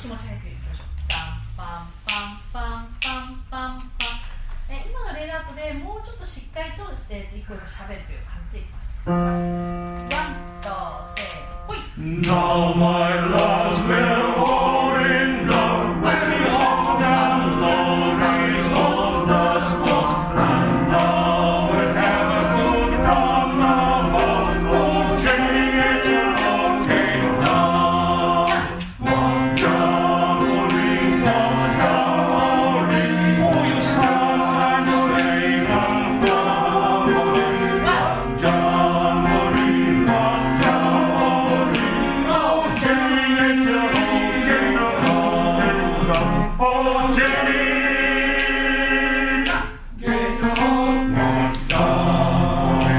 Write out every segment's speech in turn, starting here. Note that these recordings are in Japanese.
持ち早くいきましょう。パンパンパンパンパンパンパン。今のレイアウトでもうちょっとしっかりと一個一個喋るという感じでいきます。ワン、ツー、セー、ほい。 Now my loves will all in the way of down glories on the spot, and now we'll have a good run about, oh, changing it around came down. One jamboree, oh, you sometimes say one jamboree, one jamboree, one jamboree, oh, changing it around came down. Oh, Jenny, get on one jamboree.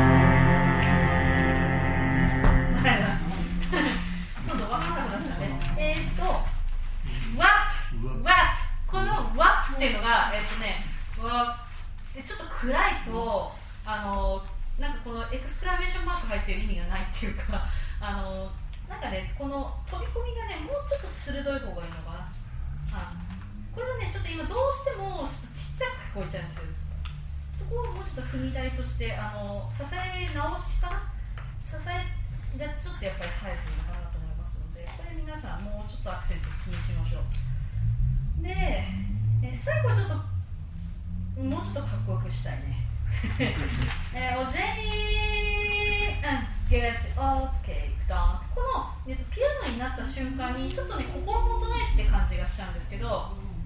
わかります。そうそう、わかんなくなっちゃうね。ワップ、ワップ。このワップっていうのが、ワップでちょっと暗いと、なんかこのエクスクラメーションマーク入ってる意味がないっていうか、なんかね、この飛び込みがね、もうちょっと鋭い方がいいのかな。これがね、ちょっと今どうしてもちょっとちっちゃく聞こえちゃうんですよ。そこをもうちょっと踏み台として、支え直しかな、支えがちょっとやっぱり入るのかなと思いますので、これ皆さんもうちょっとアクセント気にしましょう。で、最後はちょっともうちょっとかっこよくしたいね。おジェニー、get out, cake down。この、ピアノになった瞬間にちょっとね、心もとないって感じがしちゃうんですけど、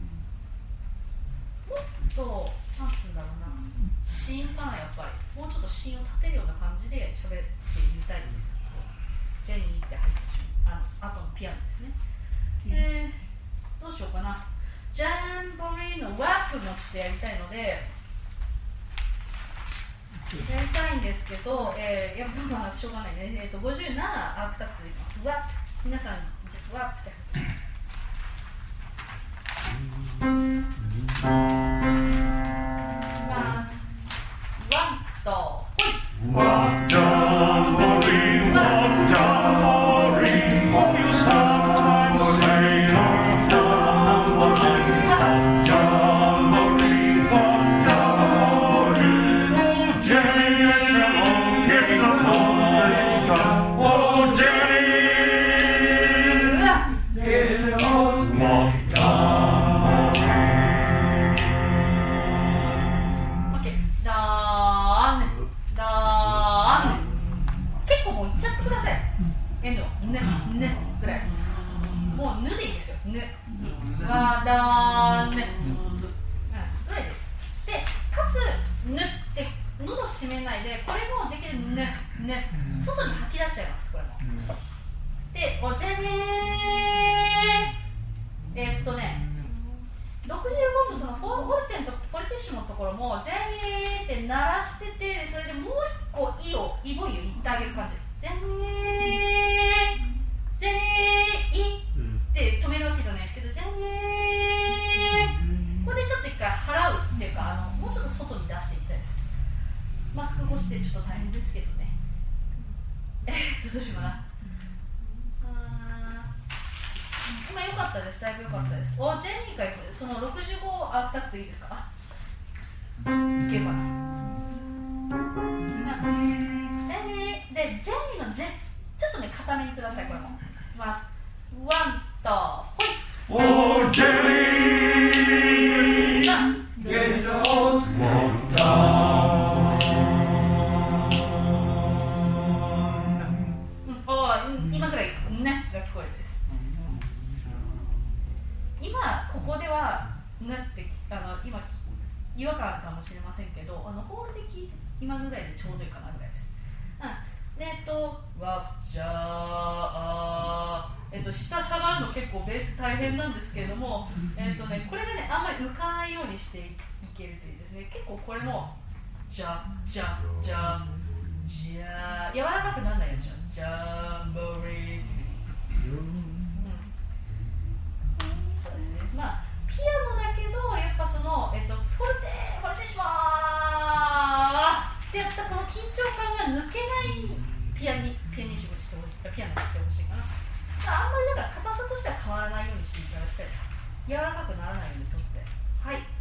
もっと、なんつうんだろうな、芯かな、やっぱり。もうちょっと芯を立てるような感じで喋ってみたいです。ジェニーって入った瞬間、あとのピアノですね。どうしようかな。ジャンボリーのワップもしてやりたいので、やりたいんですけど、やっぱまあしょうがないね。57アークタップでいきます。ワップ、皆さん、ワップって入ってます。ワンとほい。 One jamboree, one jamboree, oh, you sometimes say one jamboree, one jamboree, one jamboree, oh, Jenny, it's your own king of all, oh, Jenny, get on one jamboree. OK、だーね、だーね。結構もういっちゃってください。エンド、ねぐらい。もうぬでいいですよ。ね。わだーね。ぐらいです。で、かつ、ぬって喉閉めないで、これもできるね、外に吐き出しちゃいます、これも。で、おじゃねー。65のそのフォルテンとポリティッシモのところもジェニーって鳴らしてて、それでもう一個イボイを言ってあげる感じ。ジェニー、ジェニーって止めるわけじゃないですけど、ジェニー、これでちょっと一回払うっていうか、もうちょっと外に出していきたいです。マスク越しでちょっと大変ですけどね。どうしようかな。今良かったです、だいぶ良かったです。お、ジェニーからその65アフタクトいいですか？いけるかな。ジェニーで、ジェニーのジェ、ちょっとね、固めにください、これも。いきます。ワンと、ほい。 Oh, Jenny, get out one down. 今ぐらいねが聞こえるです。今ここではねって今違和感あるかもしれませんけど、ホールで聞いて今ぐらいでちょうどいいかなぐらいです。でわじゃあ下下がるの結構ベース大変なんですけれども、これがねあんまり浮かないようにしていけるといいですね。結構これもじゃじゃじゃじゃ柔らかくならないようにします。ジャンボリー、そうですね。まあピアノだけどやっぱそのフォルテシモーってやったこの緊張感が抜けないピアノにしてほしいかな。あんまりだから硬さとしては変わらないようにしていです。柔らかくならないように突然。はい。